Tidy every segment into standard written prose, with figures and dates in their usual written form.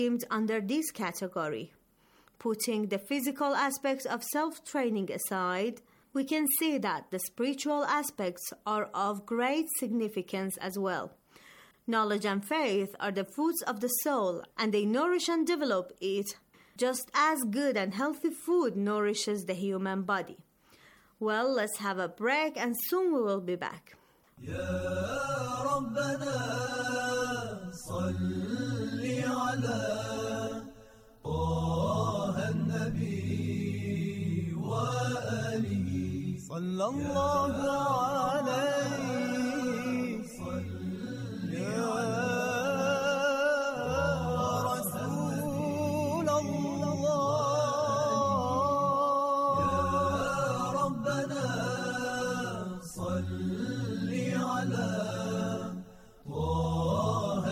under this category. Putting the physical aspects of self-training aside, we can see that the spiritual aspects are of great significance as well. Knowledge and faith are the foods of the soul, and they nourish and develop it just as good and healthy food nourishes the human body. Well, let's have a break and soon we will be back. يا ربنا صل على طه النبي وآله صلى الله عليه صل يا رسول الله يا ربنا صل على طه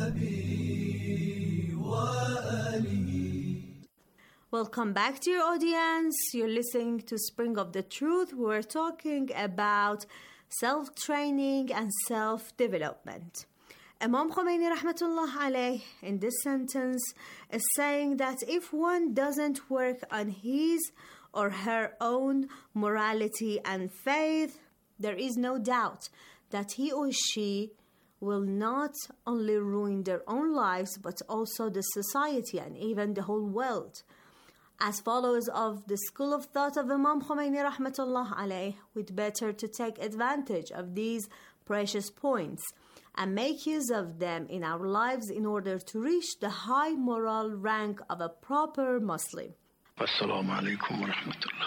النبي وآله. Welcome back, dear audience. You're listening to Spring of the Truth. We're talking about self-training and self-development. Imam Khomeini rahmatullah alayh in this sentence is saying that if one doesn't work on his or her own morality and faith, there is no doubt that he or she will not only ruin their own lives but also the society and even the whole world. As followers of the school of thought of Imam Khomeini rahmatullah alayh, we'd better to take advantage of these precious points and make use of them in our lives in order to reach the high moral rank of a proper Muslim. Assalamu alaikum wa rahmatullah.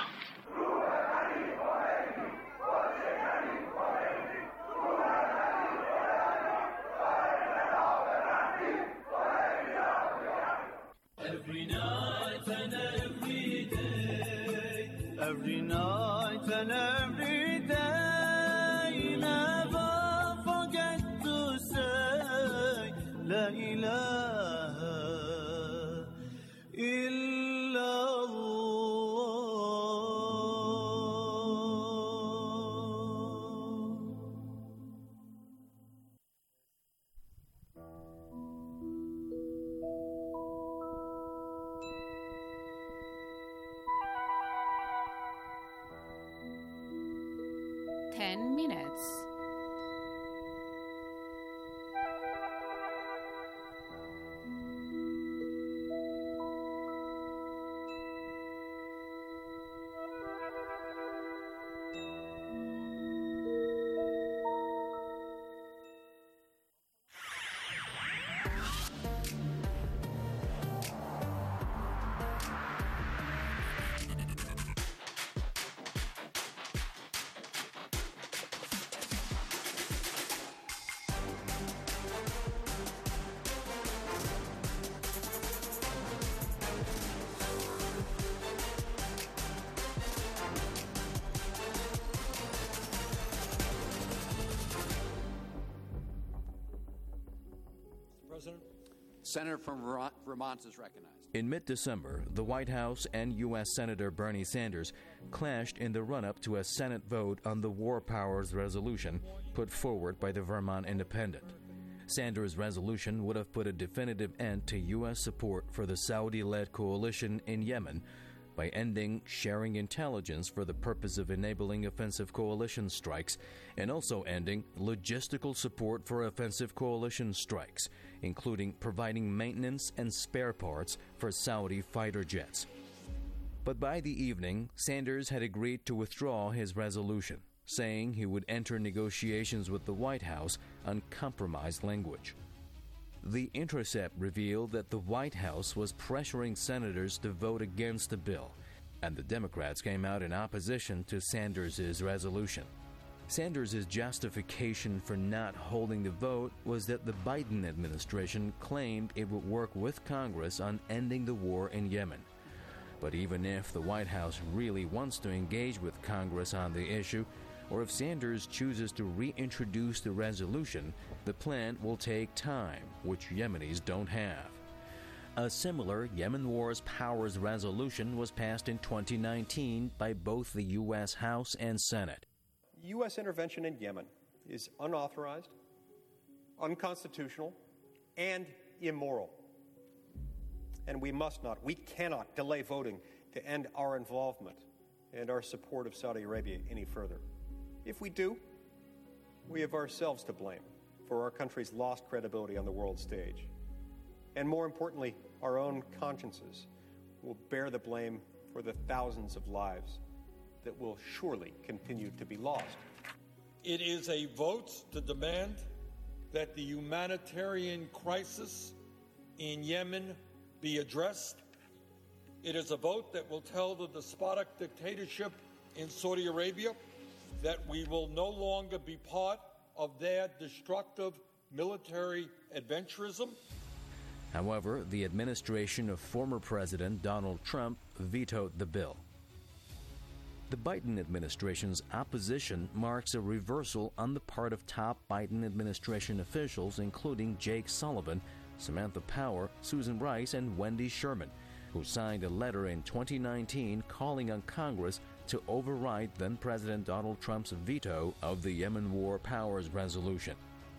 Every night and every day, never forget to say La ilaha illallah. Minutes. Senator from Vermont is recognized. In mid-December, the White House and U.S. Senator Bernie Sanders clashed in the run-up to a Senate vote on the War Powers Resolution put forward by the Vermont Independent. Sanders' resolution would have put a definitive end to U.S. support for the Saudi-led coalition in Yemen by ending sharing intelligence for the purpose of enabling offensive coalition strikes and also ending logistical support for offensive coalition strikes, including providing maintenance and spare parts for Saudi fighter jets. But by the evening, Sanders had agreed to withdraw his resolution, saying he would enter negotiations with the White House on compromised language. The Intercept revealed that the White House was pressuring senators to vote against the bill, and the Democrats came out in opposition to Sanders' resolution. Sanders' justification for not holding the vote was that the Biden administration claimed it would work with Congress on ending the war in Yemen. But even if the White House really wants to engage with Congress on the issue, or if Sanders chooses to reintroduce the resolution, the plan will take time, which Yemenis don't have. A similar Yemen Wars Powers resolution was passed in 2019 by both the U.S. House and Senate. U.S. intervention in Yemen is unauthorized, unconstitutional, and immoral. And we cannot delay voting to end our involvement and our support of Saudi Arabia any further. If we do, we have ourselves to blame for our country's lost credibility on the world stage. And more importantly, our own consciences will bear the blame for the thousands of lives that will surely continue to be lost. It is a vote to demand that the humanitarian crisis in Yemen be addressed. It is a vote that will tell the despotic dictatorship in Saudi Arabia that we will no longer be part of their destructive military adventurism. However, the administration of former President Donald Trump vetoed the bill. The Biden administration's opposition marks a reversal on the part of top Biden administration officials, including Jake Sullivan, Samantha Power, Susan Rice, and Wendy Sherman, who signed a letter in 2019 calling on Congress to override then-President Donald Trump's veto of the Yemen War Powers Resolution.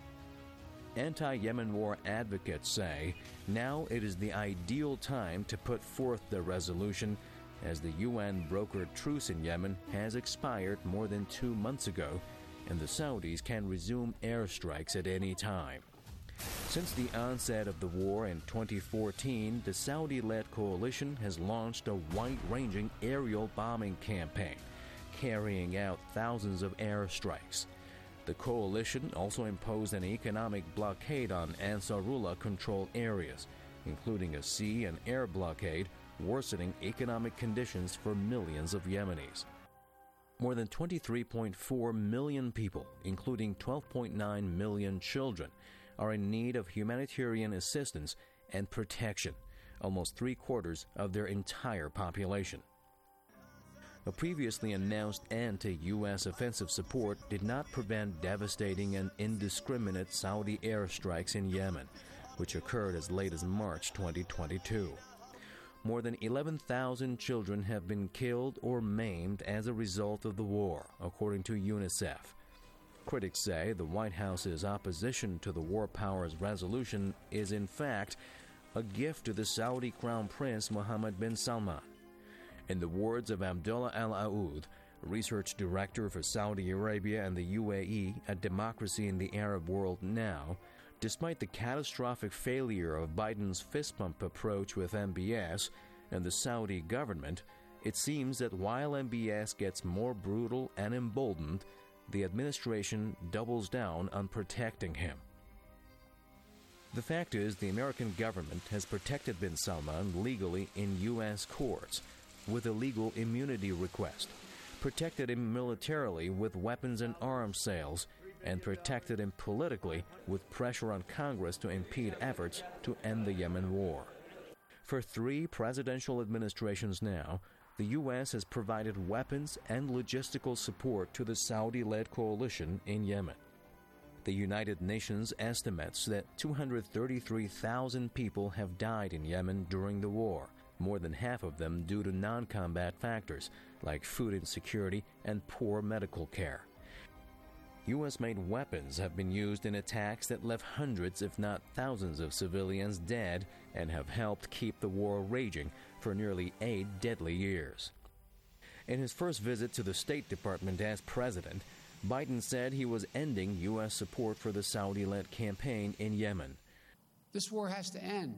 Anti-Yemen war advocates say now it is the ideal time to put forth the resolution, as the UN-brokered truce in Yemen has expired more than 2 months ago, and the Saudis can resume airstrikes at any time. Since the onset of the war in 2014, the Saudi-led coalition has launched a wide-ranging aerial bombing campaign, carrying out thousands of airstrikes. The coalition also imposed an economic blockade on Ansarullah-controlled areas, including a sea and air blockade, worsening economic conditions for millions of Yemenis. More than 23.4 million people, including 12.9 million children, are in need of humanitarian assistance and protection, almost 3/4 of their entire population. A previously announced end to U.S. offensive support did not prevent devastating and indiscriminate Saudi airstrikes in Yemen, which occurred as late as March 2022. More than 11,000 children have been killed or maimed as a result of the war, according to UNICEF. Critics say the White House's opposition to the War Powers Resolution is, in fact, a gift to the Saudi Crown Prince Mohammed bin Salman. In the words of Abdullah Al-Aoud, research director for Saudi Arabia and the UAE at Democracy in the Arab World Now, despite the catastrophic failure of Biden's fist bump approach with MBS and the Saudi government, it seems that while MBS gets more brutal and emboldened, the administration doubles down on protecting him. The fact is, the American government has protected bin Salman legally in U.S. courts with a legal immunity request, protected him militarily with weapons and arms sales, and protected him politically with pressure on Congress to impede efforts to end the Yemen war. For 3 presidential administrations now, the U.S. has provided weapons and logistical support to the Saudi-led coalition in Yemen. The United Nations estimates that 233,000 people have died in Yemen during the war, more than half of them due to non-combat factors like food insecurity and poor medical care. U.S.-made weapons have been used in attacks that left hundreds, if not thousands, of civilians dead and have helped keep the war raging for nearly 8 deadly years. In his first visit to the State Department as president, Biden said he was ending U.S. support for the Saudi-led campaign in Yemen. This war has to end.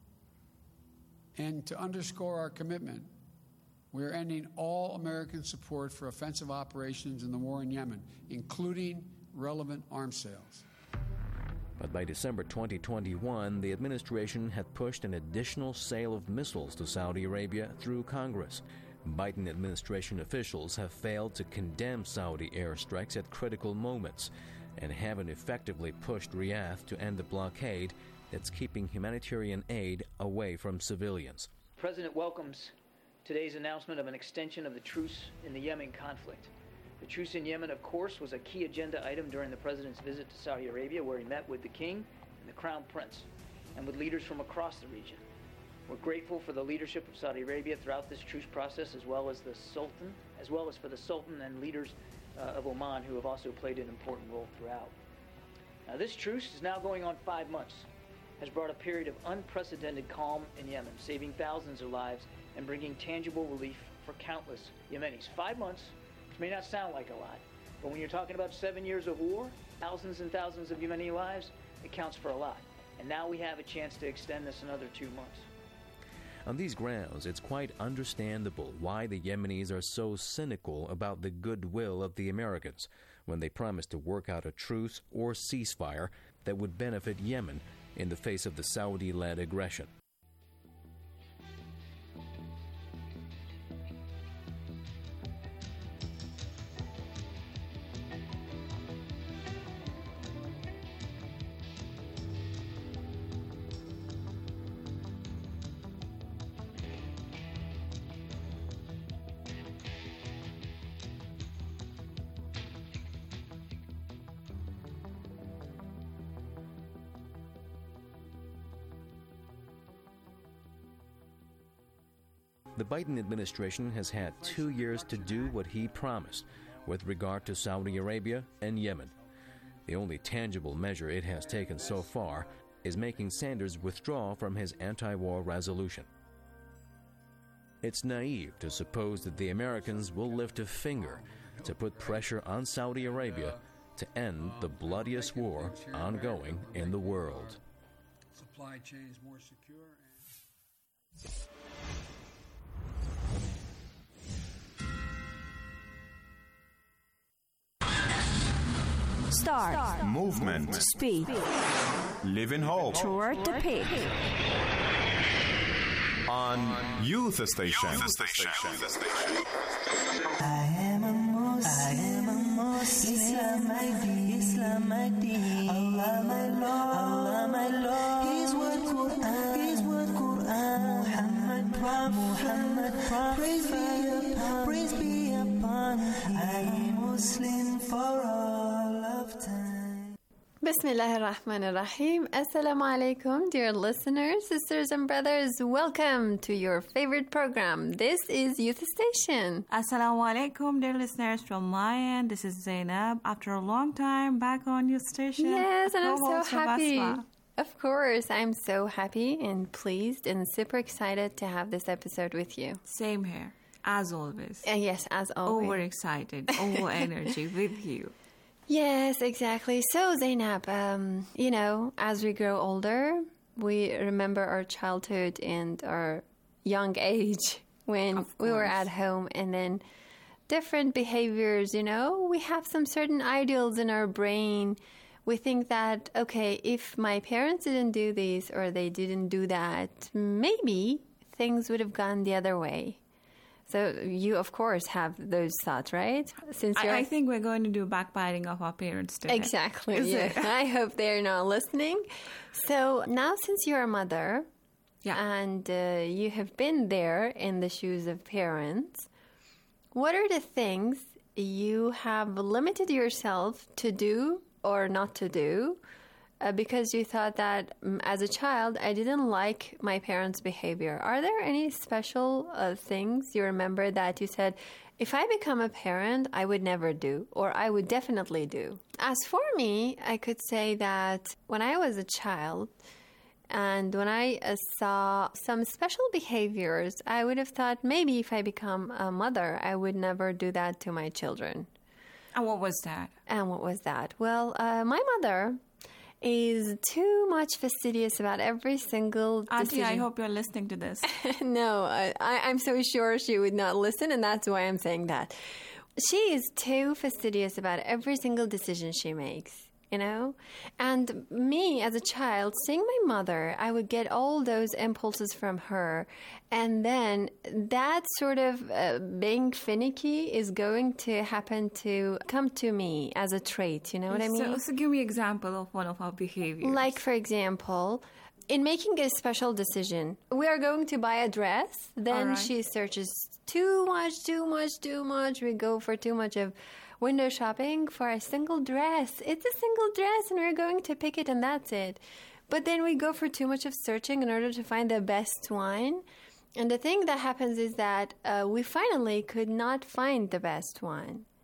And to underscore our commitment, we are ending all American support for offensive operations in the war in Yemen, including relevant arms sales. But by December 2021, the administration had pushed an additional sale of missiles to Saudi Arabia through Congress. Biden administration officials have failed to condemn Saudi airstrikes at critical moments and haven't effectively pushed Riyadh to end the blockade that's keeping humanitarian aid away from civilians. The President welcomes today's announcement of an extension of the truce in the Yemen conflict. The truce in Yemen, of course, was a key agenda item during the President's visit to Saudi Arabia, where he met with the King and the Crown Prince, and with leaders from across the region. We're grateful for the leadership of Saudi Arabia throughout this truce process, as well as for the Sultan and leaders of Oman, who have also played an important role throughout. Now, this truce is now going on 5 months. has brought a period of unprecedented calm in Yemen, saving thousands of lives and bringing tangible relief for countless Yemenis. 5 months, which may not sound like a lot, but when you're talking about 7 years of war, thousands and thousands of Yemeni lives, it counts for a lot. And now we have a chance to extend this another 2 months. On these grounds, it's quite understandable why the Yemenis are so cynical about the goodwill of the Americans when they promise to work out a truce or ceasefire that would benefit Yemen in the face of the Saudi-led aggression. The Biden administration has had 2 years to do what he promised with regard to Saudi Arabia and Yemen. The only tangible measure it has taken so far is making Sanders withdraw from his anti-war resolution. It's naive to suppose that the Americans will lift a finger to put pressure on Saudi Arabia to end the bloodiest war ongoing in the world. Supply chains more secure. Start. Movement. Speed. Live in hope. Toward the peak. On Youth Station. I am a Muslim. Islam my deen. Allah my Lord. His word Quran. Muhammad Prophet. Praise be upon him. I am Muslim for all of time. Bismillah ar-Rahman ar-Rahim. Assalamu alaikum, dear listeners, sisters and brothers. Welcome to your favorite program. This is Youth Station. Assalamu alaikum, dear listeners. From my end, this is Zainab. After a long time, back on Youth Station. Yes, and I'm so Co-host of happy. Asma. Of course, I'm so happy and pleased and super excited to have this episode with you. Same here, as always. Yes, as always. Overexcited, over energy with you. Yes, exactly. So, Zainab, as we grow older, we remember our childhood and our young age when we were at home, and then different behaviors, we have some certain ideals in our brain. We think that, okay, if my parents didn't do this or they didn't do that, maybe things would have gone the other way. So you, of course, have those thoughts, right? I think we're going to do backbiting of our parents today. Exactly. Yeah. I hope they're not listening. So now, since you're a mother, and you have been there in the shoes of parents, what are the things you have limited yourself to do or not to do because you thought that as a child I didn't like my parents' behavior? Are there any special things you remember that you said, if I become a parent, I would never do, or I would definitely do? As for me, I could say that when I was a child and when I saw some special behaviors, I would have thought maybe if I become a mother, I would never do that to my children. And what was that? Well, my mother is too much fastidious about every single decision. Auntie, I hope you're listening to this. No, I'm so sure she would not listen, and that's why I'm saying that. She is too fastidious about every single decision she makes. And me as a child, seeing my mother, I would get all those impulses from her. And then that sort of being finicky is going to come to me as a trait. You know what I mean? So give me an example of one of our behaviors. Like, for example, in making a special decision, we are going to buy a dress. Then she searches too much. We go for too much of window shopping for a single dress. It's a single dress and we're going to pick it and that's it. But then we go for too much of searching in order to find the best one. And the thing that happens is that we finally could not find the best one.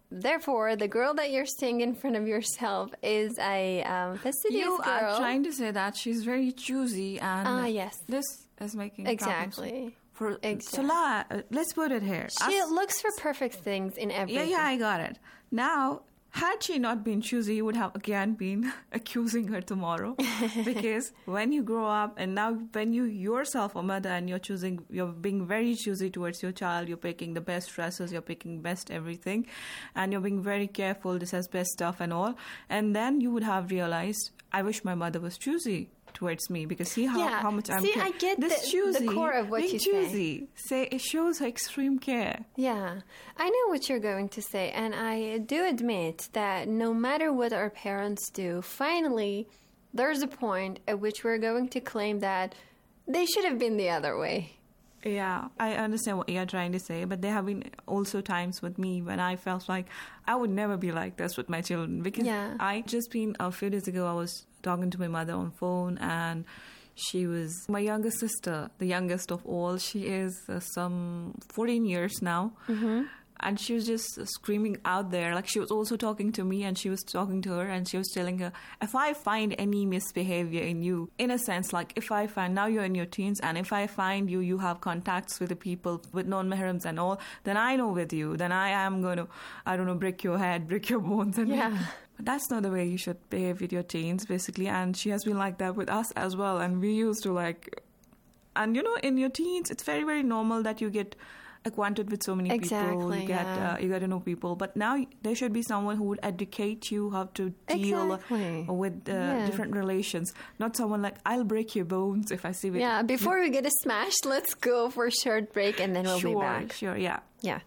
Therefore, the girl that you're seeing in front of yourself is a fastidious You girl. are trying to say that she's very choosy, and yes. this is making Exactly. problems. So let's put it here. She looks for perfect things in everything. Yeah, I got it. Now, had she not been choosy, you would have again been accusing her tomorrow. Because when you grow up, and now when you yourself a mother and you're being very choosy towards your child, you're picking the best dresses, you're picking best everything, and you're being very careful, this has best stuff and all. And then you would have realized, I wish my mother was choosy towards me, because see how much I'm I get the core of what you say. It shows her extreme care. Yeah, I know what you're going to say, and I do admit that no matter what our parents do, finally there's a point at which we're going to claim that they should have been the other way. Yeah, I understand what you're trying to say, but there have been also times with me when I felt like I would never be like this with my children, because I just been a few days ago, I was talking to my mother on phone, and she was my younger sister, the youngest of all. She is some 14 years now. Mm-hmm. And she was just screaming out there. Like, she was also talking to me, and she was talking to her, and she was telling her, if I find any misbehavior in you, in a sense, like, if I find, now you're in your teens, and if I find you have contacts with the people, with non-mahrams and all, then I know with you, then I am going to, I don't know, break your head, break your bones. And but that's not the way you should behave with your teens, basically. And she has been like that with us as well. And we used to, like, and, you know, in your teens, it's very, very normal that you get acquainted with so many people, you get to know people, but now there should be someone who would educate you how to deal with different relations, not someone like, I'll break your bones if I see it. Yeah, before we get smashed, let's go for a short break and then we'll be back. Sure, yeah.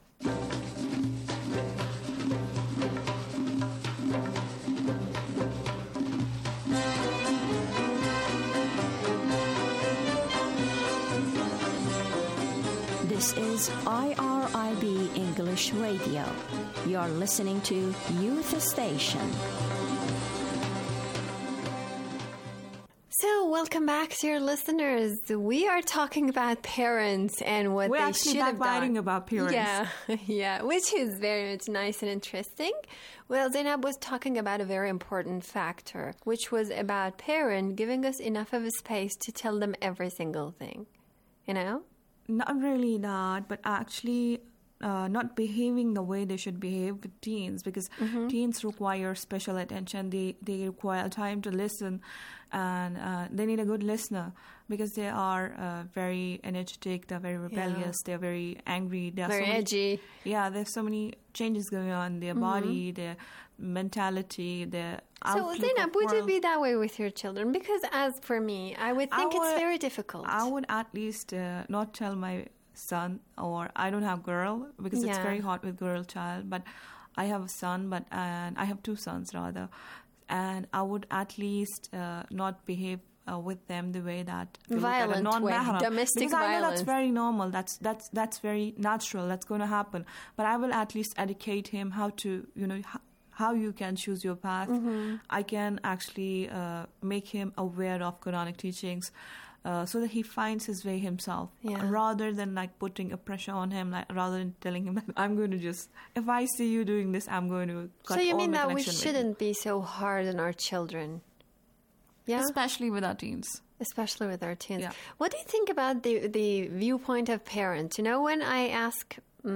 This is IRIB English Radio. You're listening to Youth Station. So, welcome back, dear listeners. We are talking about parents and what they should have done. We're actually about parents. Yeah, which is very much nice and interesting. Well, Zainab was talking about a very important factor, which was about parents giving us enough of a space to tell them every single thing. You know? Not really that, but actually not behaving the way they should behave with teens, because teens require special attention. They require time to listen, and they need a good listener, because they are very energetic, they're very rebellious, they're very angry. They're very edgy. Yeah, there's so many changes going on in their body, their mentality, their outlook. So, Zainab, would you be that way with your children? Because as for me, I would think it's very difficult. I would at least not tell my son, or I don't have girl, because it's very hard with girl child, but I have a son, and I have two sons rather, and I would at least not behave with them the way that violent way, domestic because violence. I know that's very normal. That's very natural. That's going to happen. But I will at least educate him how to, how you can choose your path. I can actually make him aware of Quranic teachings, so that he finds his way himself, rather than like putting a pressure on him, rather than telling him that I'm going to just, if I see you doing this, I'm going to cut all the connection. So you mean that we shouldn't be so hard on our children? Yeah? Especially with our teens. Especially with our teens. Yeah. What do you think about the viewpoint of parents? When I ask,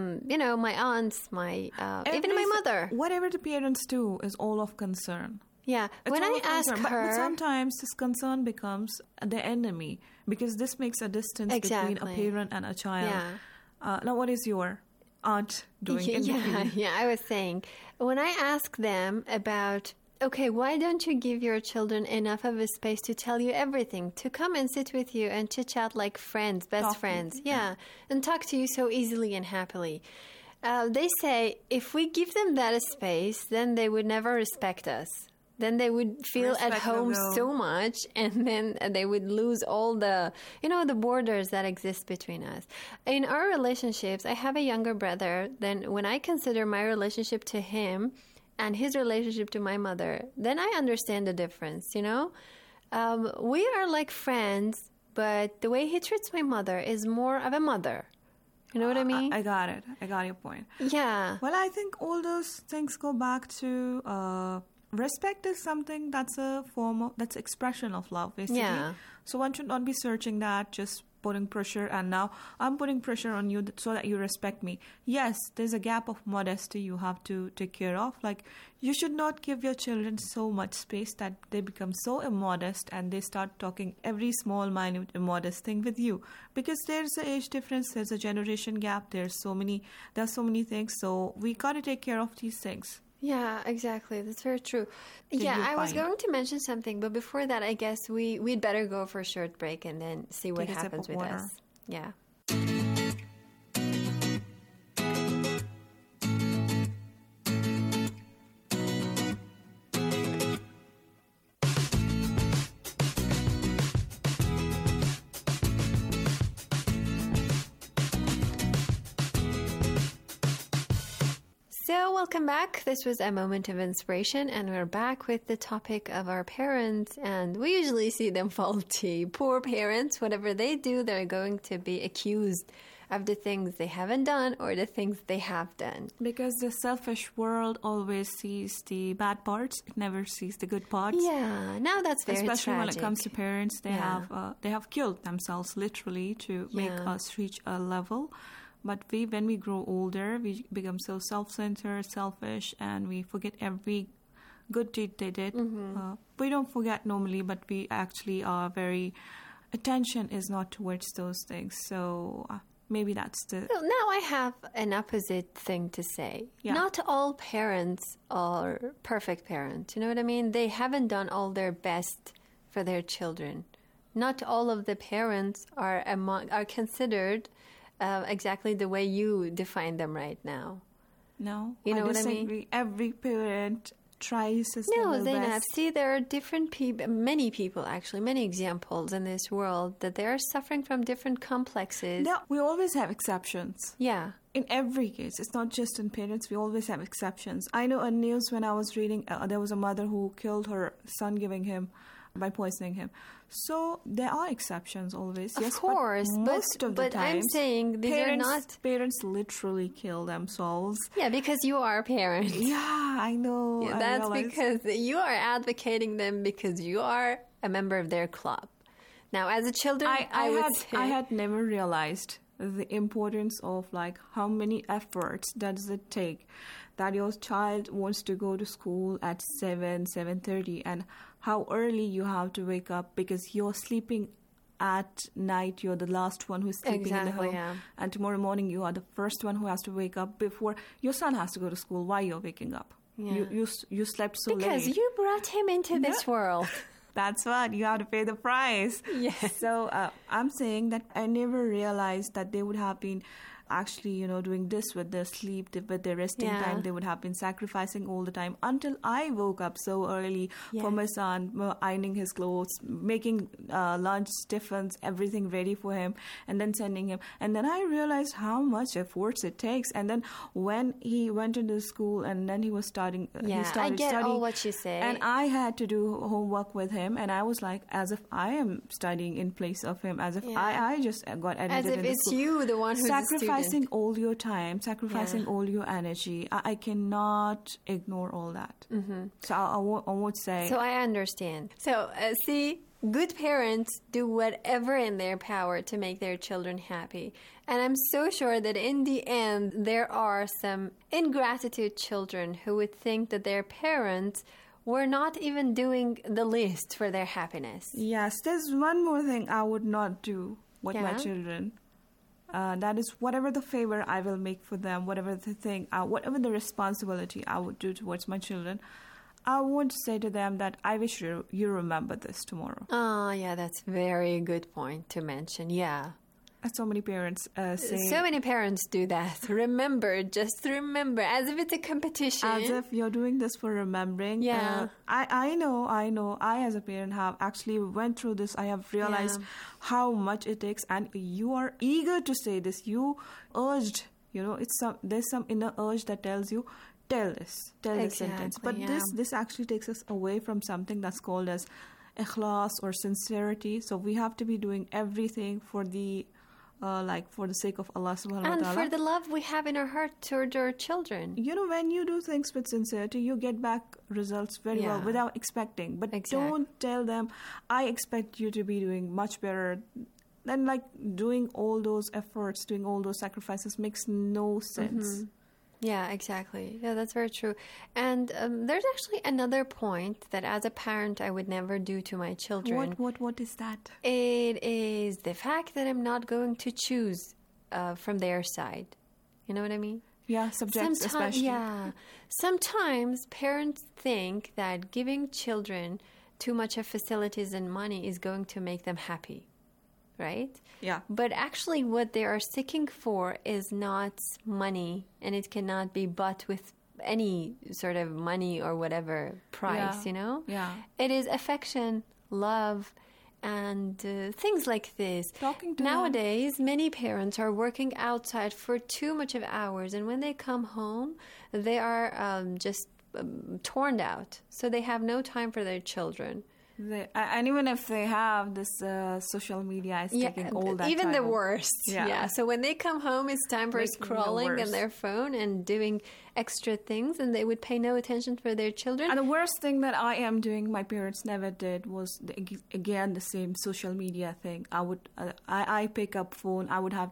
my aunts, even my mother. Whatever the parents do is all of concern. Yeah, when I ask her... But sometimes this concern becomes the enemy, because this makes a distance between a parent and a child. Yeah. Now, what is your aunt doing in between? Yeah, I was saying, when I ask them about, okay, why don't you give your children enough of a space to tell you everything, to come and sit with you and chit-chat like friends, best friends, and talk to you so easily and happily. They say, if we give them that space, then they would never respect us. Then they would feel at home so much, and then they would lose all the, the borders that exist between us. In our relationships, I have a younger brother. Then when I consider my relationship to him and his relationship to my mother, then I understand the difference, We are like friends, but the way he treats my mother is more of a mother. You know what I mean? I got it. I got your point. Yeah. Well, I think all those things go back to respect is something that's a that's expression of love, basically. Yeah. So one should not be searching that, just putting pressure, and now I'm putting pressure on you so that you respect me. Yes, there's a gap of modesty you have to take care of. Like, you should not give your children so much space that they become so immodest and they start talking every small, minute, immodest thing with you. Because there's an age difference, there's a generation gap, there's so many things. So we got to take care of these things. Yeah, exactly. That's very true. Okay, yeah, I was going to mention something, but before that, I guess we'd better go for a short break and then see what happens with us. Yeah. So, welcome back. This was a moment of inspiration, and we're back with the topic of our parents, and we usually see them faulty. Poor parents, whatever they do, they're going to be accused of the things they haven't done or the things they have done. Because the selfish world always sees the bad parts, it never sees the good parts. Yeah, now that's very Especially tragic. when it comes to parents, they have killed themselves literally to make us reach a level. But when we grow older, we become so self-centered, selfish, and we forget every good deed they did. We don't forget normally, but we actually are very... Attention is not towards those things. So maybe that's the... So now I have an opposite thing to say. Yeah. Not all parents are perfect parents. You know what I mean? They haven't done all their best for their children. Not all of the parents are considered... exactly the way you define them right now. No, you know I what I disagree. mean? Every parent tries his level Zainab, best. see, there are different people, many people actually, many examples in this world that they are suffering from different complexes. No, we always have exceptions. Yeah. In every case, it's not just in parents, we always have exceptions. I know in news when I was reading, there was a mother who killed her son by poisoning him. So there are exceptions always. Of course, but most of the time, I'm saying these are not... Parents literally kill themselves. Yeah, because you are a parent. Yeah, I know. Yeah, that's because you are advocating them because you are a member of their club. Now, as a children, I had never realized the importance of like how many efforts does it take that your child wants to go to school at 7:30 and how early you have to wake up because you're sleeping at night. You're the last one who's sleeping in the home. Yeah. And tomorrow morning you are the first one who has to wake up before your son has to go to school. Why you're waking up? Yeah. You slept so late. Because you brought him into this world. That's what. You have to pay the price. Yes. So I'm saying that I never realized that they would have been actually, doing this with their sleep, with their resting time. They would have been sacrificing all the time until I woke up so early for my son, ironing his clothes, making lunch, tiffins, everything ready for him, and then sending him. And then I realized how much efforts it takes. And then when he went into school and then he was starting, he started I get studying. all what you say. And I had to do homework with him, and I was like, as if I am studying in place of him, as if I just got admitted as if into it's school. you, the one who's sacrificing all your time, sacrificing all your energy. I cannot ignore all that. So I won't say. So I understand. So see, good parents do whatever in their power to make their children happy. And I'm so sure that in the end, there are some ingratitude children who would think that their parents were not even doing the least for their happiness. Yes, there's one more thing I would not do with my children. That is whatever the favor I will make for them, whatever the thing, whatever the responsibility I would do towards my children, I won't say to them that I wish you remember this tomorrow. Oh, yeah, that's a very good point to mention. Yeah. So many parents say... So many parents do that. Just remember, as if it's a competition. As if you're doing this for remembering. Yeah. I know. I, as a parent, have actually went through this. I have realized how much it takes. And you are eager to say this. You urged, there's some inner urge that tells you, tell this sentence. But this actually takes us away from something that's called as ikhlas or sincerity. So we have to be doing everything for the like for the sake of Allah subhanahu wa And ta'ala. for the love we have in our heart toward our children. You know, when you do things with sincerity, you get back results very well without expecting. But don't tell them, I expect you to be doing much better. Then, like, doing all those efforts, doing all those sacrifices makes no sense. Mm-hmm. Yeah, exactly. Yeah, that's very true. And there's actually another point that as a parent I would never do to my children. What is that? It is the fact that I'm not going to choose from their side. You know what I mean? Yeah, subjects especially. Yeah. Sometimes parents think that giving children too much of facilities and money is going to make them happy. Right? Yeah. But actually what they are seeking for is not money, and it cannot be bought with any sort of money or whatever price, you know? Yeah. It is affection, love, and things like this. Talking to Nowadays, many parents are working outside for too much of hours, and when they come home, they are just torn out. So they have no time for their children. And even if they have this social media, is taking all that even time. The worst. Yeah. So when they come home, it's time for scrolling on their phone and doing extra things, and they would pay no attention for their children. And the worst thing that I am doing, my parents never did, was again the same social media thing. I pick up phone. I would have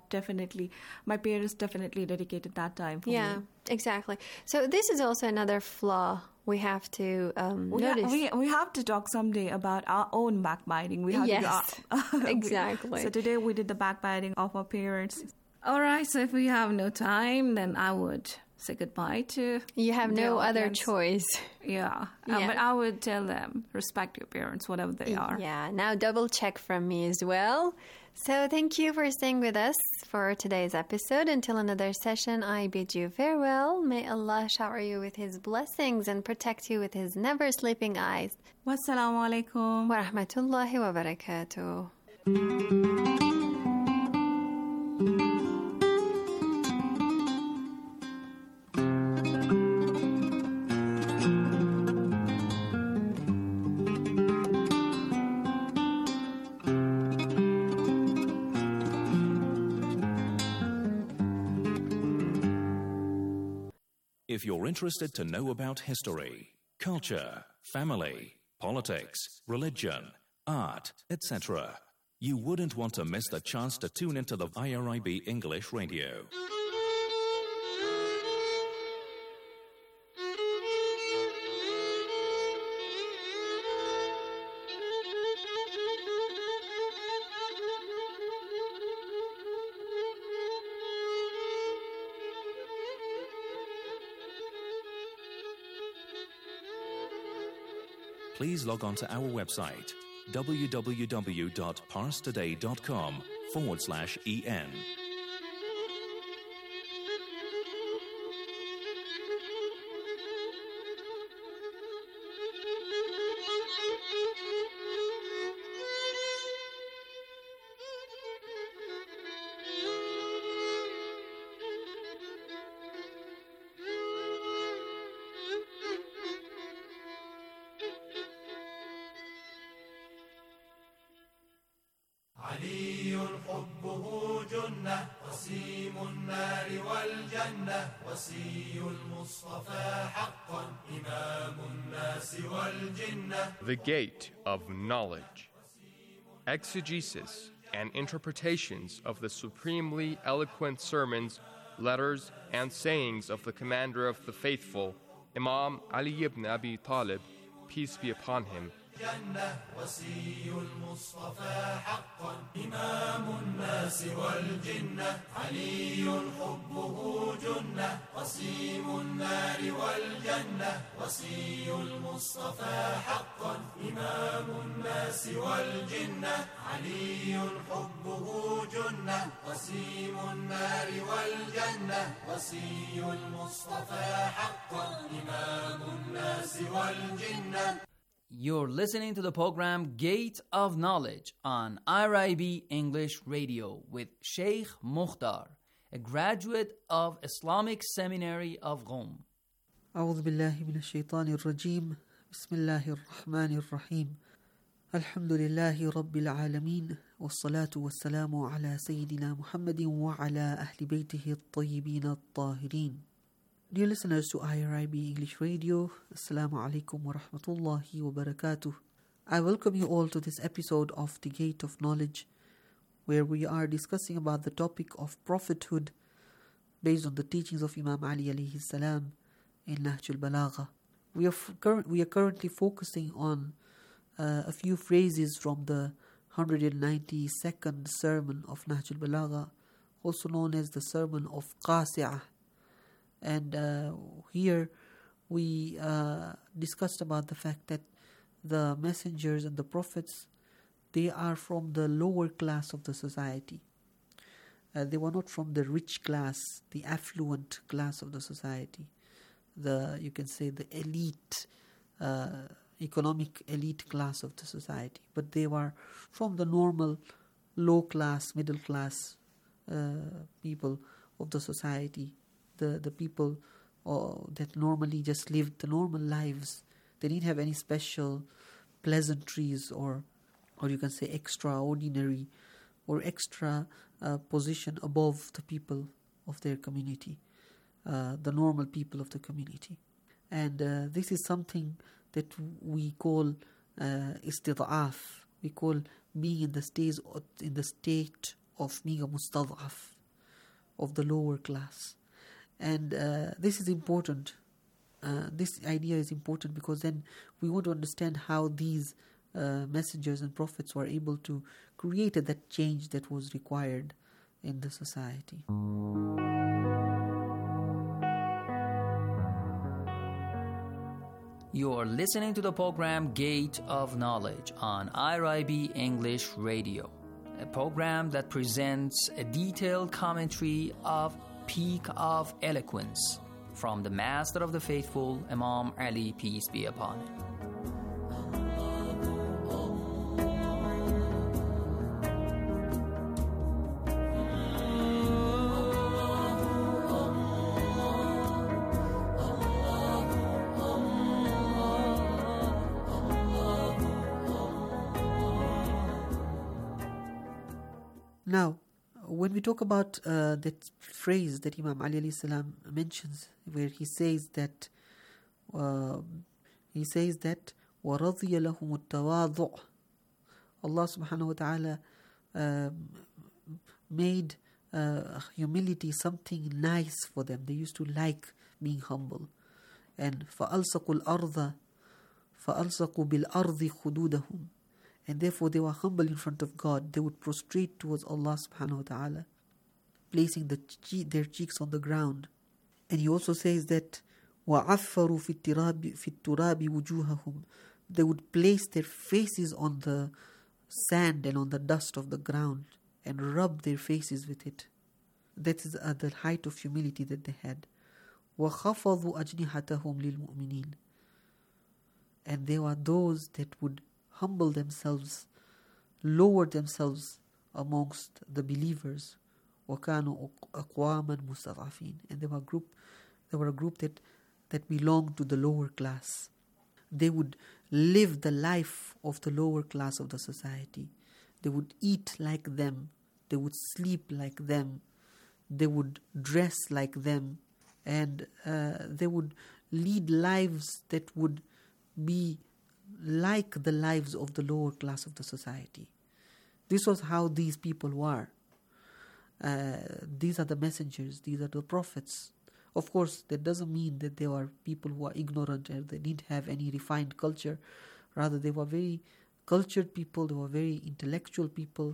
my parents definitely dedicated that time for me. Exactly. So this is also another flaw we have to notice. We have to talk someday about our own backbiting. We have to exactly. So today we did the backbiting of our parents. All right, so if we have no time, then I would say goodbye to You have no other choice. Yeah. But I would tell them, respect your parents, whatever they are. Yeah, now double check from me as well. So thank you for staying with us for today's episode. Until another session, I bid you farewell. May Allah shower you with His blessings and protect you with His never-sleeping eyes. Wassalamu alaikum wa rahmatullahi wa barakatuh. If you're interested to know about history, culture, family, politics, religion, art, etc., you wouldn't want to miss the chance to tune into the IRIB English Radio. Please log on to our website, www.parstoday.com/en. علي حبه جنة قسيم النار والجنة وصي المصطفى حقا إمام الناس والجنة. The Gate of Knowledge. Exegesis and interpretations of the supremely eloquent sermons, letters, and sayings of the Commander of the Faithful, Imam Ali ibn Abi Talib, peace be upon him. جنة وصي المصطفى حقا إمام الناس والجنة علي حبه جنة قسيم النار والجنة وصي المصطفى حقا إمام الناس والجنة علي حبه جنة قسيم النار والجنة وصي المصطفى حقا إمام الناس والجنة. You're listening to the program Gate of Knowledge on IRIB English Radio with Sheikh Mukhtar, a graduate of Islamic Seminary of Qom. أعوذ بالله من الشيطان الرجيم بسم الله الرحمن الرحيم الحمد لله رب العالمين والصلاة والسلام على سيدنا محمد وعلى أهل بيته الطيبين الطاهرين. Dear listeners to IRIB English Radio, Assalamu alaikum wa rahmatullahi wa barakatuh. I welcome you all to this episode of The Gate of Knowledge, where we are discussing about the topic of prophethood based on the teachings of Imam Ali alayhi salam in Nahj al-Balagha. We are currently focusing on a few phrases from the 192nd sermon of Nahj al-Balagha, also known as the sermon of Qasi'ah. And here we discussed about the fact that the messengers and the prophets, they are from the lower class of the society. They were not from the rich class, the affluent class of the society, you can say the elite, economic elite class of the society, but they were from the normal low class, middle class people of the society, the people that normally just lived the normal lives. They didn't have any special pleasantries or you can say extraordinary or extra position above the people of their community, the normal people of the community. And this is something that we call istid'af. We call being in the state of being a mustad'af, of the lower class. And this is important. This idea is important because then we want to understand how these messengers and prophets were able to create that change that was required in the society. You're listening to the program Gate of Knowledge on IRIB English Radio, a program that presents a detailed commentary of Peak of Eloquence from the Master of the Faithful, Imam Ali, peace be upon him. Now, when we talk about that phrase that Imam Ali alayhi salam mentions, where he says that وَرَضِيَ لَهُمُ التَّوَاضُعُ, Allah subhanahu wa ta'ala made humility something nice for them. They used to like being humble. And فَأَلْصَقُوا الْأَرْضَ فَأَلْصَقُوا بِالْأَرْضِ خُدُودَهُمْ, and therefore they were humble in front of God. They would prostrate towards Allah subhanahu wa ta'ala, placing their cheeks on the ground. And he also says that وَعَفَّرُوا فِي التُّرَابِ وُجُوهَهُمْ, they would place their faces on the sand and on the dust of the ground and rub their faces with it. That is the height of humility that they had. وَخَفَضُوا أَجْنِحَتَهُمْ لِلْمُؤْمِنِينَ, and they were those that would humble themselves, lower themselves amongst the believers. وَكَانُوا أَقْوَامًا مُسْتَضْعَفِينَ, and they were a group that belonged to the lower class. They would live the life of the lower class of the society. They would eat like them. They would sleep like them. They would dress like them. And they would lead lives that would be like the lives of the lower class of the society. This was how these people were. These are the messengers, these are the prophets. Of course, that doesn't mean that they were people who are ignorant and they didn't have any refined culture. Rather, they were very cultured people, they were very intellectual people,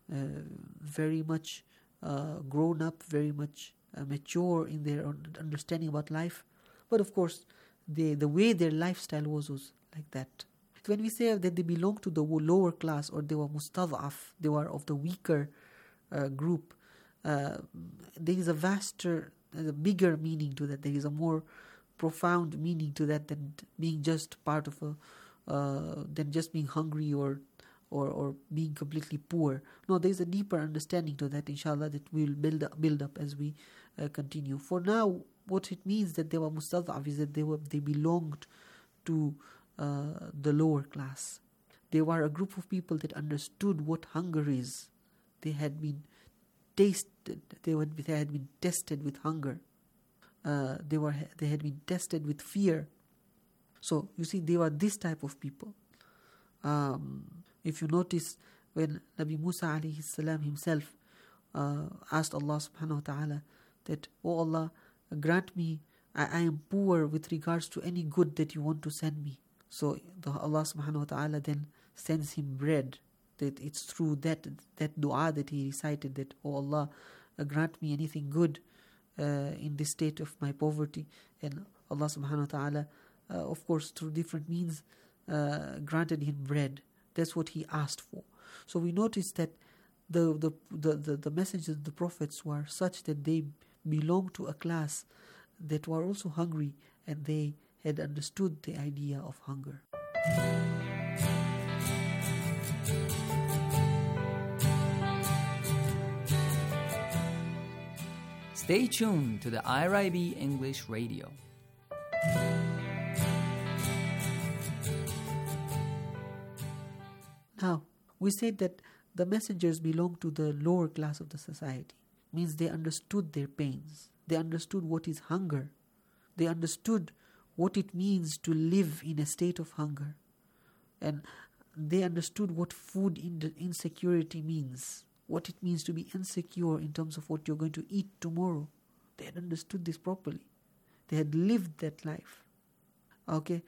very much grown up, very much mature in their understanding about life. But of course, the way their lifestyle was like that. When we say that they belong to the lower class or they were mustad'af, they were of the weaker group, there is a bigger meaning to that. There is a more profound meaning to that than being just part of than just being hungry or being completely poor. No, there is a deeper understanding to that, inshallah, that we will build up as we continue. For now, what it means that they were mustad'af is that they belonged to the lower class. They were a group of people that understood what hunger is. They had been tasted. They had been tested with hunger. They had been tested with fear. So you see, they were this type of people. If you notice, when Nabi Musa alayhi salam himself asked Allah subhanahu wa ta'ala that, "Oh Allah, grant me, I am poor with regards to any good that you want to send me." So Allah subhanahu wa ta'ala then sends him bread. That it's through that dua that he recited that, "Oh Allah, grant me anything good in this state of my poverty." And Allah subhanahu wa ta'ala, of course, through different means, granted him bread. That's what he asked for. So we notice that the messengers, the prophets, were such that they belonged to a class that were also hungry, and they had understood the idea of hunger. Stay tuned to the IRIB English Radio. Now, we said that the messengers belonged to the lower class of the society. Means they understood their pains. They understood what is hunger. They understood what it means to live in a state of hunger. And they understood what food insecurity means. What it means to be insecure in terms of what you're going to eat tomorrow. They had understood this properly. They had lived that life. Okay?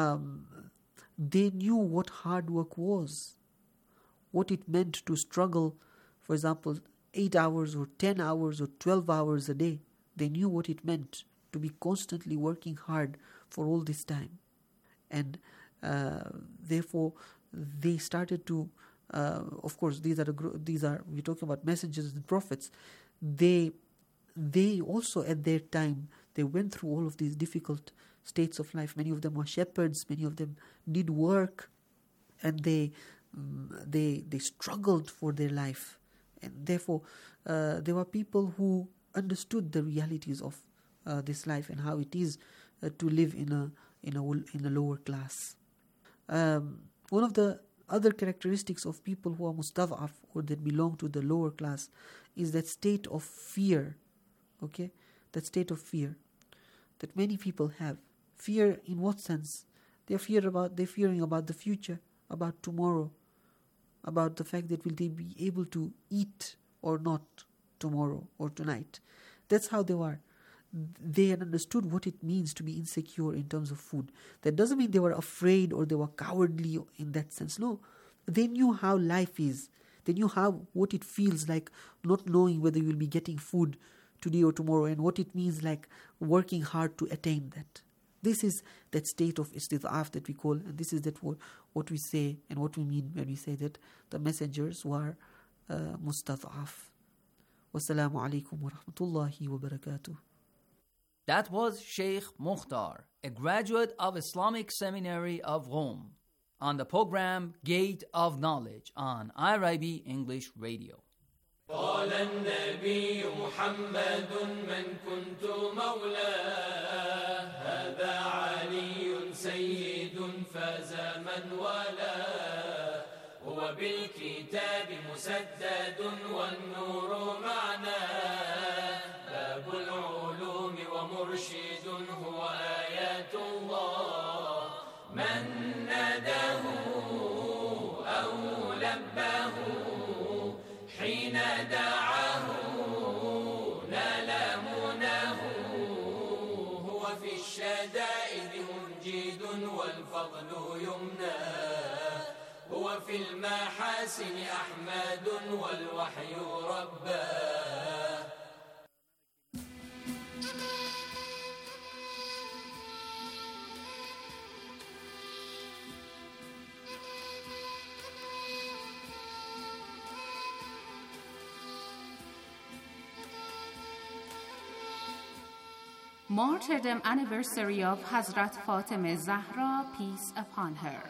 They knew what hard work was. What it meant to struggle, for example, 8 hours or 10 hours or 12 hours a day. They knew what it meant to be constantly working hard for all this time. And therefore, they started to, of course, we're talking about messengers and prophets. They also at their time, they went through all of these difficult states of life. Many of them were shepherds. Many of them did work, and they struggled for their life. And therefore, there were people who understood the realities of this life and how it is to live in a lower class. One of the other characteristics of people who are mustad'af, or that belong to the lower class, is that state of fear. Okay, that state of fear that many people have. Fear in what sense? They're fearing about the future, about tomorrow, about the fact that will they be able to eat or not tomorrow or tonight. That's how they were. They had understood what it means to be insecure in terms of food. That doesn't mean they were afraid or they were cowardly in that sense. No, they knew how life is. They knew what it feels like not knowing whether you will be getting food today or tomorrow, and what it means like working hard to attain that. This is that state of istid'af that we call, and this is what we say and what we mean when we say that the messengers were mustad'af. Wassalamu alaikum wa rahmatullahi wa barakatuh. That was Sheikh Mukhtar, a graduate of Islamic Seminary of Rome, on the program Gate of Knowledge on IRIB English Radio. قال النبي محمد من كنت مولاه هذا علي سيد فاز من والاه هو بالكتاب مسدد والنور معناه باب العلوم ومرشد هو آيات الله من ناداه أو لباه حين دعاه نال مناه هو في الشدائد منجد والفضل يمناه هو في المحاسن أحمد والوحي رباه. Martyrdom anniversary of Hazrat Fatima Zahra, peace upon her.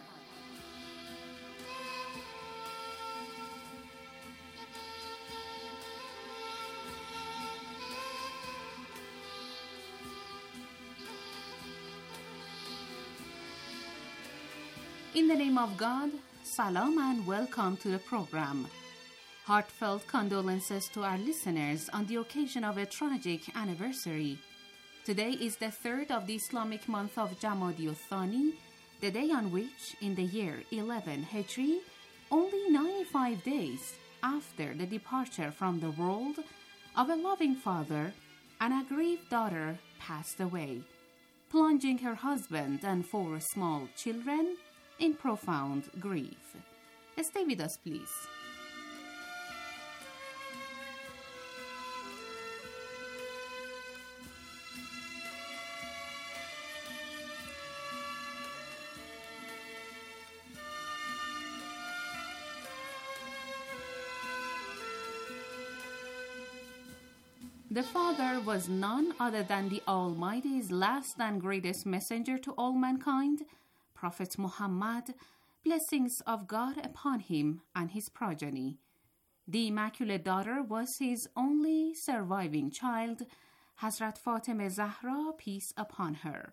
In the name of God, Salam and welcome to the program. Heartfelt condolences to our listeners on the occasion of a tragic anniversary. Today is the 3rd of the Islamic month of Jamadi al-Thani, the day on which, in the year 11 Hijri, only 95 days after the departure from the world of a loving father, an aggrieved daughter passed away, plunging her husband and 4 small children in profound grief. Stay with us, please. The father was none other than the Almighty's last and greatest messenger to all mankind, Prophet Muhammad, blessings of God upon him and his progeny. The Immaculate Daughter was his only surviving child, Hazrat Fatima Zahra, peace upon her.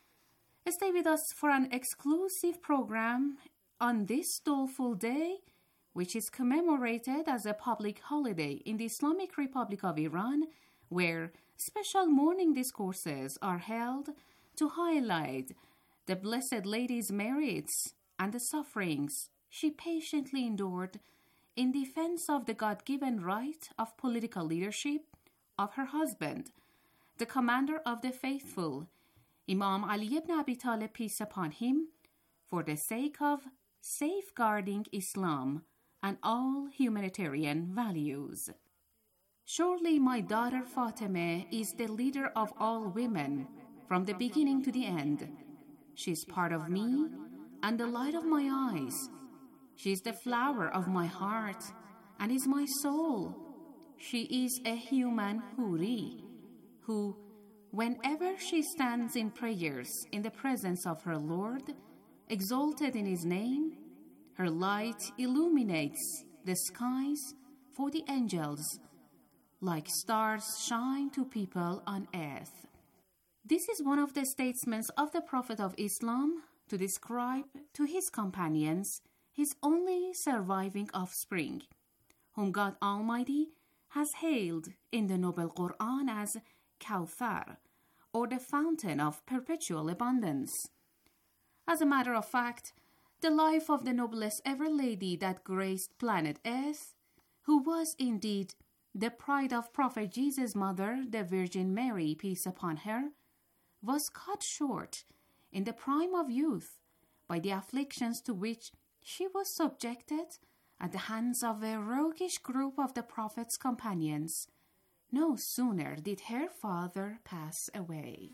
Stay with us for an exclusive program on this doleful day, which is commemorated as a public holiday in the Islamic Republic of Iran, where special mourning discourses are held to highlight the Blessed Lady's merits and the sufferings she patiently endured in defense of the God-given right of political leadership of her husband, the commander of the faithful, Imam Ali ibn Abi Talib, peace upon him, for the sake of safeguarding Islam and all humanitarian values. Surely my daughter Fatima is the leader of all women, from the beginning to the end. She is part of me and the light of my eyes. She is the flower of my heart and is my soul. She is a human huri, who, whenever she stands in prayers in the presence of her Lord, exalted in his name, her light illuminates the skies for the angels, like stars shine to people on earth. This is one of the statements of the Prophet of Islam to describe to his companions his only surviving offspring, whom God Almighty has hailed in the Noble Quran as Kawthar, or the fountain of perpetual abundance. As a matter of fact, the life of the noblest ever lady that graced planet Earth, who was indeed the pride of Prophet Jesus' mother, the Virgin Mary, peace upon her, was cut short in the prime of youth by the afflictions to which she was subjected at the hands of a roguish group of the Prophet's companions. No sooner did her father pass away.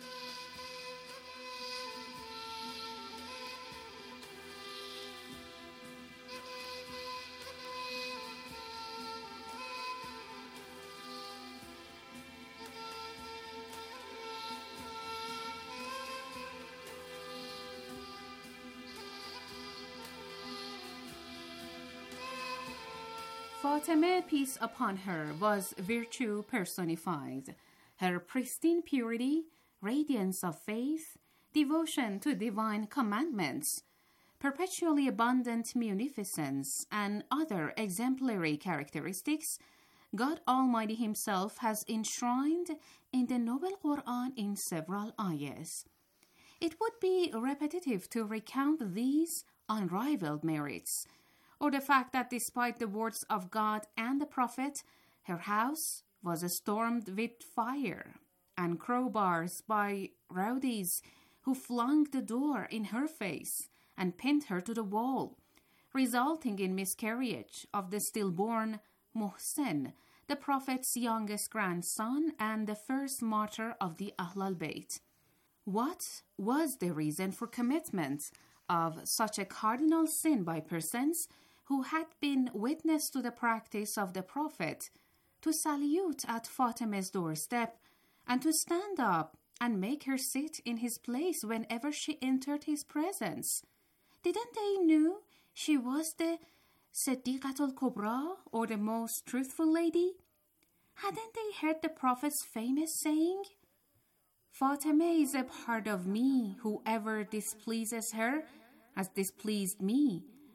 Fatima, peace upon her, was virtue personified. Her pristine purity, radiance of faith, devotion to divine commandments, perpetually abundant munificence, and other exemplary characteristics, God Almighty Himself has enshrined in the Noble Quran in several ayahs. It would be repetitive to recount these unrivaled merits, or the fact that despite the words of God and the Prophet, her house was stormed with fire and crowbars by rowdies who flung the door in her face and pinned her to the wall, resulting in miscarriage of the stillborn Muhsin, the Prophet's youngest grandson and the first martyr of the Ahlul Bayt. What was the reason for commitment of such a cardinal sin by persons who had been witness to the practice of the Prophet, to salute at Fatima's doorstep and to stand up and make her sit in his place whenever she entered his presence? Didn't they know she was the Siddiqatul Kubra, or the most truthful lady? Hadn't they heard the Prophet's famous saying, "Fatima is a part of me, whoever displeases her has displeased me,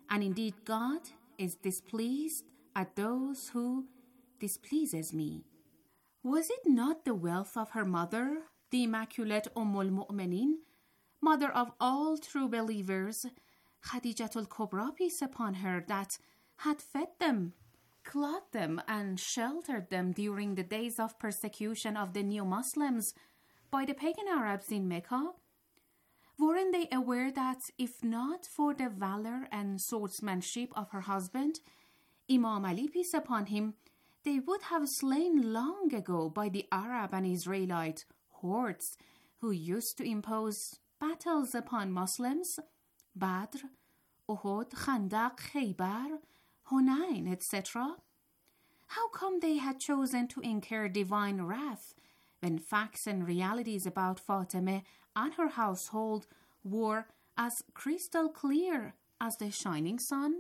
And indeed God is displeased at those who displeases me. Was it not the wealth of her mother, the Immaculate al-Mu'minin, mother of all true believers, Khadijatul Kubra, peace upon her, that had fed them, clothed them, and sheltered them during the days of persecution of the new Muslims by the pagan Arabs in Mecca? Weren't they aware that if not for the valor and swordsmanship of her husband, Imam Ali, peace upon him, they would have slain long ago by the Arab and Israelite hordes who used to impose battles upon Muslims, Badr, Uhud, Khandaq, Khaybar, Hunayn, etc.? How come they had chosen to incur divine wrath when facts and realities about Fatima and her household were as crystal clear as the shining sun?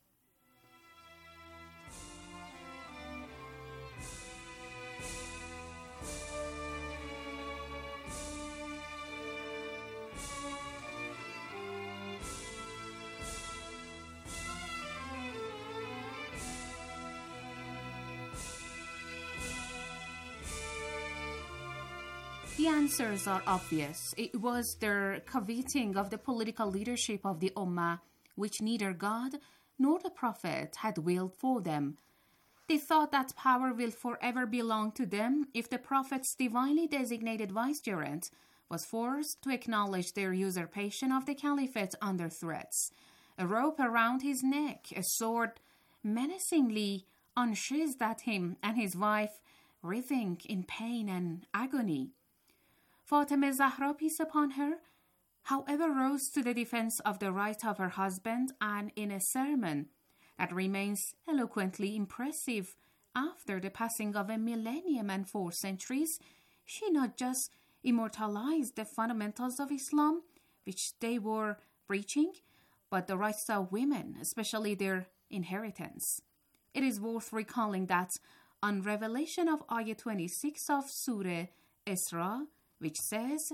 The answers are obvious. It was their coveting of the political leadership of the Ummah, which neither God nor the Prophet had willed for them. They thought that power will forever belong to them if the Prophet's divinely designated vicegerent was forced to acknowledge their usurpation of the caliphate under threats. A rope around his neck, a sword menacingly unsheathed at him, and his wife writhing in pain and agony. Fatima Zahra, peace upon her, however, rose to the defense of the right of her husband, and in a sermon that remains eloquently impressive after the passing of a millennium and 4 centuries, she not just immortalized the fundamentals of Islam, which they were preaching, but the rights of women, especially their inheritance. It is worth recalling that on revelation of Ayah 26 of Surah Isra, which says,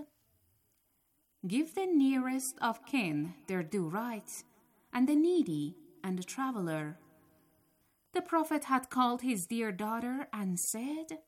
"Give the nearest of kin their due right, and the needy and the traveler." The Prophet had called his dear daughter and said,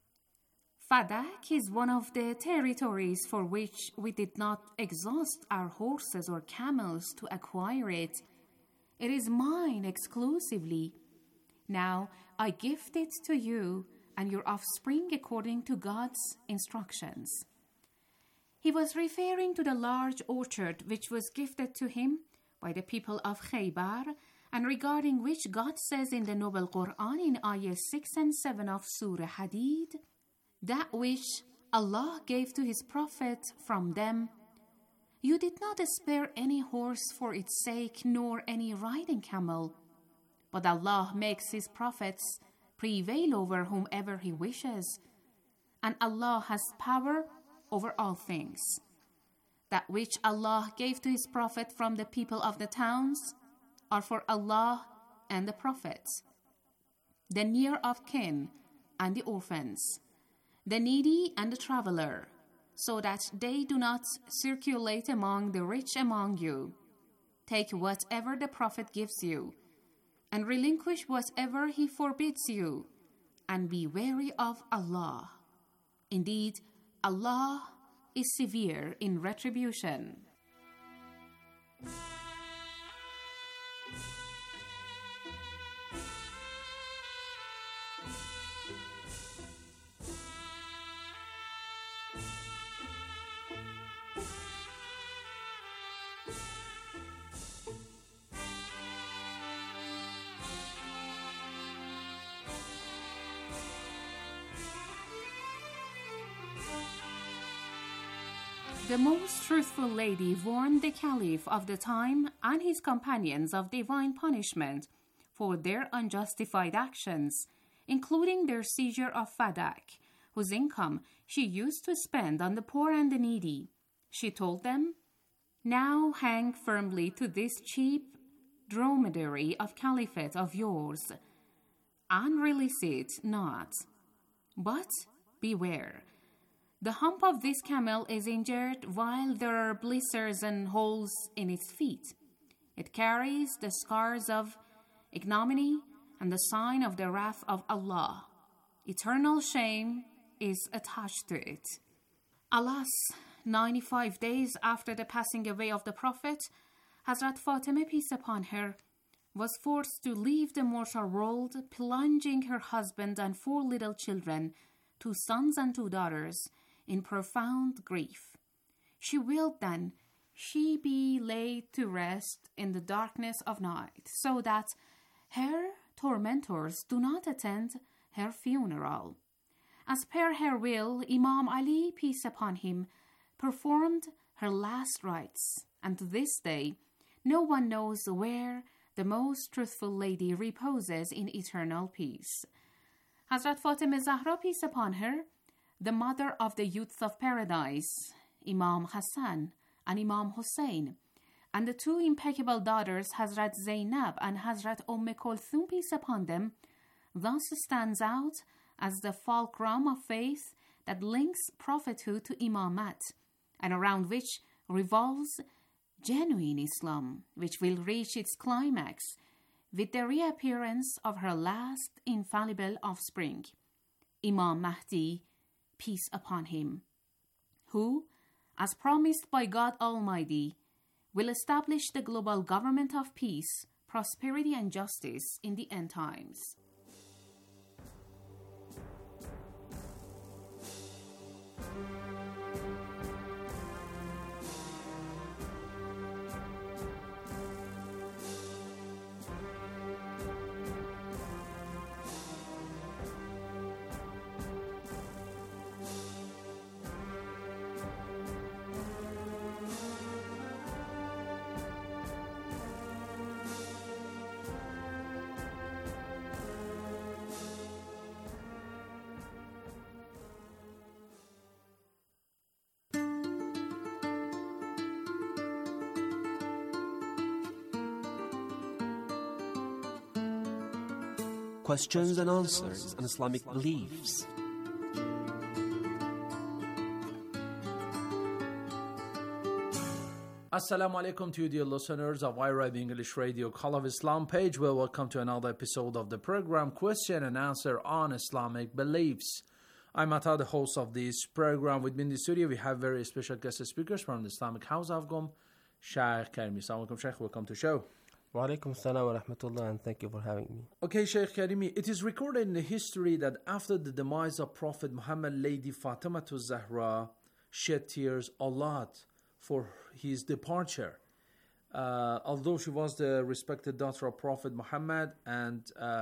"Fadak is one of the territories for which we did not exhaust our horses or camels to acquire it. It is mine exclusively. Now I gift it to you and your offspring according to God's instructions." He was referring to the large orchard which was gifted to him by the people of Khaybar, and regarding which God says in the Noble Quran in Ayah 6 and 7 of Surah Hadid, "That which Allah gave to His Prophet from them, you did not spare any horse for its sake, nor any riding camel. But Allah makes His prophets prevail over whomever He wishes, and Allah has power over all things. That which Allah gave to His Prophet from the people of the towns are for Allah and the prophets, the near of kin and the orphans, the needy and the traveler, so that they do not circulate among the rich among you. Take whatever the Prophet gives you, and relinquish whatever he forbids you, and be wary of Allah. Indeed, Allah is severe in retribution." The most truthful lady warned the caliph of the time and his companions of divine punishment for their unjustified actions, including their seizure of Fadak, whose income she used to spend on the poor and the needy. She told them, "Now hang firmly to this cheap dromedary of caliphate of yours, and release it not. But beware. The hump of this camel is injured while there are blisters and holes in its feet. It carries the scars of ignominy and the sign of the wrath of Allah. Eternal shame is attached to it. Alas, 95 days after the passing away of the Prophet, Hazrat Fatima, peace upon her, was forced to leave the mortal world, plunging her husband and 4 little children, 2 sons and 2 daughters, in profound grief. She willed then she be laid to rest in the darkness of night, so that her tormentors do not attend her funeral. As per her will, Imam Ali, peace upon him, performed her last rites, and to this day, no one knows where the most truthful lady reposes in eternal peace. Hazrat Fatima Zahra, peace upon her, the mother of the youths of paradise, Imam Hassan and Imam Hussein, and the 2 impeccable daughters, Hazrat Zainab and Hazrat Kulthum, peace upon them, thus stands out as the fulcrum of faith that links prophethood to imamat, and around which revolves genuine Islam, which will reach its climax with the reappearance of her last infallible offspring, Imam Mahdi, peace upon him, who, as promised by God Almighty, will establish the global government of peace, prosperity and justice in the end times. Questions and answers on Islamic beliefs. Assalamu alaikum to you, dear listeners of IRIB English Radio Call of Islam page. Well, welcome to another episode of the program Question and Answer on Islamic Beliefs. I'm Atta, the host of this program. With me in the studio, we have very special guest speakers from the Islamic House of Qom, Sheikh Karimi. Assalamu alaikum, Sheikh. Welcome to the show. Wa alaikum salam wa rahmatullah, and thank you for having me. Okay, Sheikh Karimi, it is recorded in the history that after the demise of Prophet Muhammad, Lady Fatima Zahra shed tears a lot for his departure. Although she was the respected daughter of Prophet Muhammad, and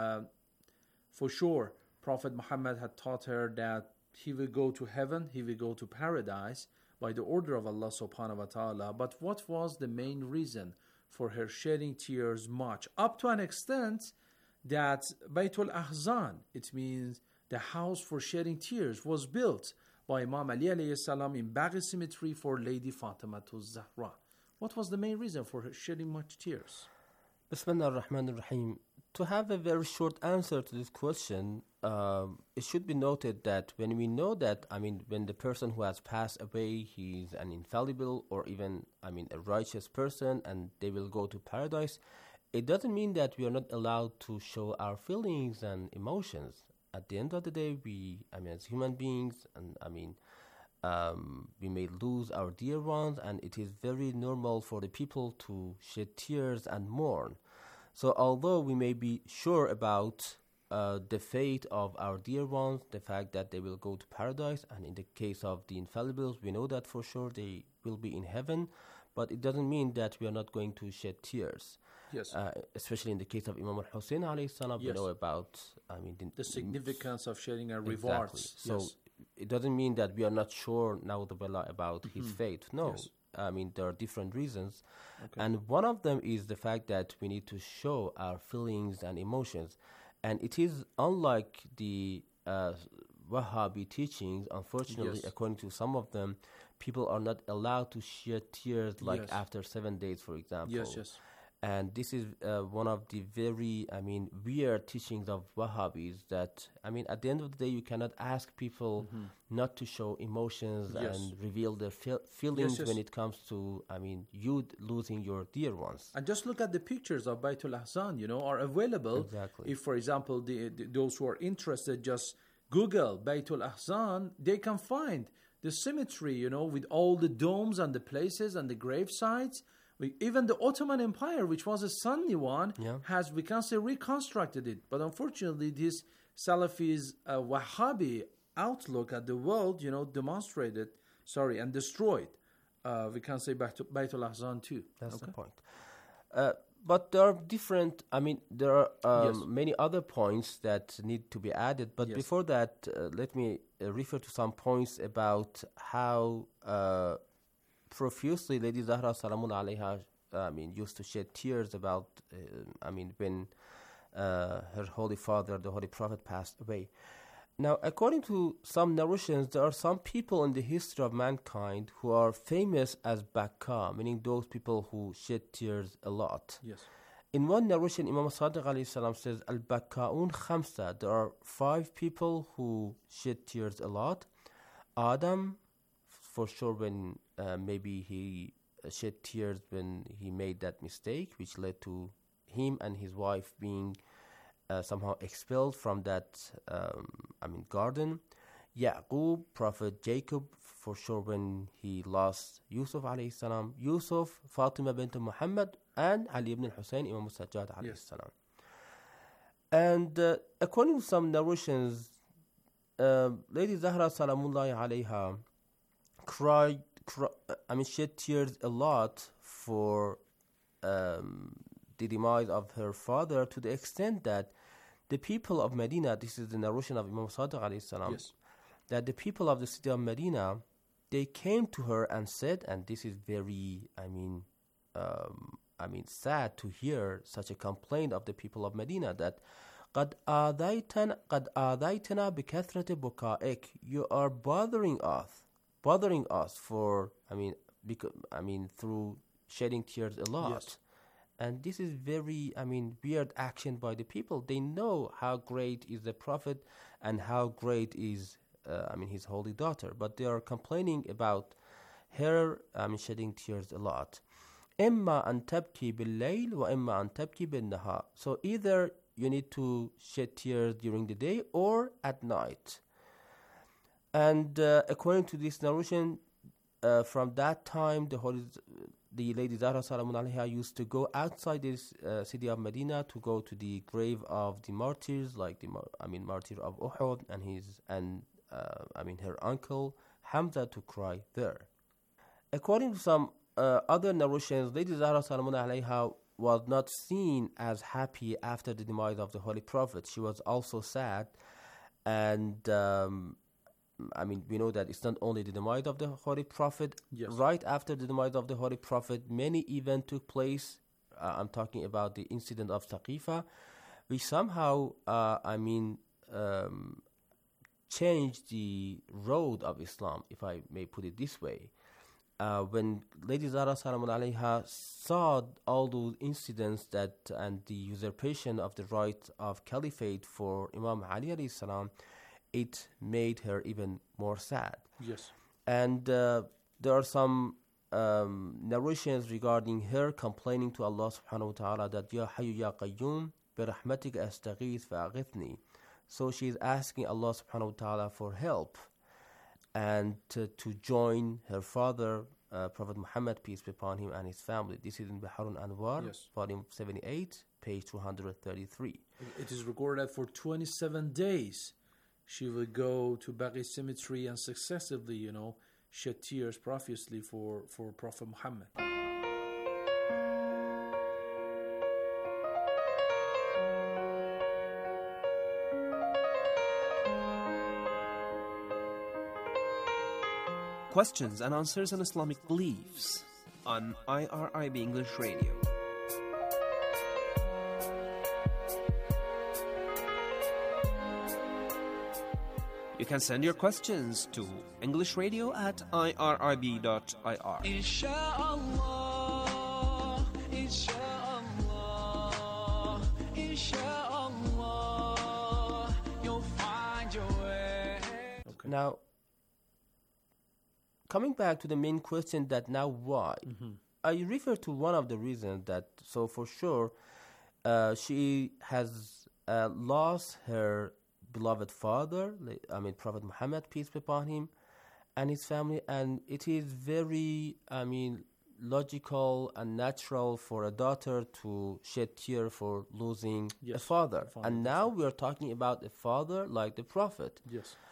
for sure, Prophet Muhammad had taught her that he will go to heaven, he will go to paradise by the order of Allah subhanahu wa ta'ala. But what was the main reason for her shedding tears much? Up to an extent that Baytul Ahzan, it means the house for shedding tears, was built by Imam Ali alayhi salam in Baghi Cemetery for Lady Fatima Zahra. What was the main reason for her shedding much tears? Bismillah ar-Rahman ar-Rahim. To have a very short answer to this question, it should be noted that when we know that, when the person who has passed away, he's an infallible or even, a righteous person and they will go to paradise, it doesn't mean that we are not allowed to show our feelings and emotions. At the end of the day, we, as human beings, and we may lose our dear ones, and it is very normal for the people to shed tears and mourn. So although we may be sure about the fate of our dear ones, the fact that they will go to paradise, and in the case of the infallibles, we know that for sure they will be in heaven, but it doesn't mean that we are not going to shed tears. Yes. Especially in the case of Imam al-Hussein alayhi salam, yes. We know about the significance of shedding our rewards. Exactly. So it doesn't mean that we are not sure now about his fate. No. Yes. There are different reasons. Okay. And one of them is the fact that we need to show our feelings and emotions. And it is unlike the Wahhabi teachings, unfortunately, yes. According to some of them, people are not allowed to shed tears after 7 days, for example. Yes, yes. And this is one of the very, weird teachings of Wahhabis that, at the end of the day, you cannot ask people not to show emotions and reveal their feelings when it comes to, you losing your dear ones. And just look at the pictures of Baytul Ahzan, are available. Exactly. If, for example, those who are interested just Google Baytul Ahzan, they can find the cemetery, with all the domes and the places and the grave sites. Even the Ottoman Empire, which was a Sunni one, has, we can say, reconstructed it. But unfortunately, this Salafis Wahhabi outlook at the world, demonstrated, and destroyed, we can say, Baytul Ahzan too. That's the point. But there are different, there are many other points that need to be added. But before that, let me refer to some points about how profusely Lady Zahra Salamun alayha, used to shed tears about, when her Holy Father, the Holy Prophet, passed away. Now, according to some narrations, there are some people in the history of mankind who are famous as Bakka, meaning those people who shed tears a lot. Yes. In one narration, Imam Sadiq alayhi salam says, Al-Bakka'un khamsa, there are 5 people who shed tears a lot. Adam, for sure, when maybe he shed tears when he made that mistake, which led to him and his wife being somehow expelled from that garden. Yaqub, Prophet Jacob, for sure, when he lost Yusuf alayhi salam. Yusuf, Fatima bint Muhammad, and Ali ibn al-Husayn, Imam al-Sajjad alayhi salam. And according to some narrations, Lady Zahra salamullahi alayha shed tears a lot for the demise of her father, to the extent that the people of Medina, this is the narration of Imam Sadiq alayhi salam, that the people of the city of Medina, they came to her and said, and this is very, sad to hear such a complaint of the people of Medina, that قد آذيتنا بكثرة بكائك, you are bothering us for, through shedding tears a lot. Yes. And this is very, weird action by the people. They know how great is the Prophet and how great is, his holy daughter. But they are complaining about her, shedding tears a lot. إما أن تبكي بالليل وإما أن تبكي بالنهار. So either you need to shed tears during the day or at night. And according to this narration, from that time, the Lady Zahra Salamun alayha used to go outside this city of Medina to go to the grave of the martyrs, like the martyr of Uhud and her uncle Hamza, to cry there. According to some other narrations, Lady Zahra Salamun alayha was not seen as happy after the demise of the Holy Prophet. She was also sad, and we know that it's not only the demise of the Holy Prophet. Yes. Right after the demise of the Holy Prophet, many events took place. I'm talking about the incident of Saqifa, which somehow, changed the road of Islam, if I may put it this way. When Lady Zahra Salamun alayha saw all those incidents and the usurpation of the right of caliphate for Imam Ali alayhi salam, it made her even more sad. Yes. And there are some narrations regarding her complaining to Allah subhanahu wa ta'ala that Ya Hayyu Ya Qayyum bi rahmatika astaghith fa'aghithni. So she is asking Allah subhanahu wa ta'ala for help and to join her father, Prophet Muhammad, peace be upon him, and his family. This is in Baharun Anwar, volume 78, page 233. It is recorded that for 27 days she will go to Baqi cemetery and successively, shed tears profusely for Prophet Muhammad. Questions and answers on Islamic beliefs on IRIB English Radio. You can send your questions to englishradio@irib.ir. Okay. Now, coming back to the main question that now why? I refer to one of the reasons that, so for sure, she has lost her beloved father, Prophet Muhammad, peace be upon him, and his family, and it is very, logical and natural for a daughter to shed tear for losing a father. And now we are talking about a father like the Prophet. Yes.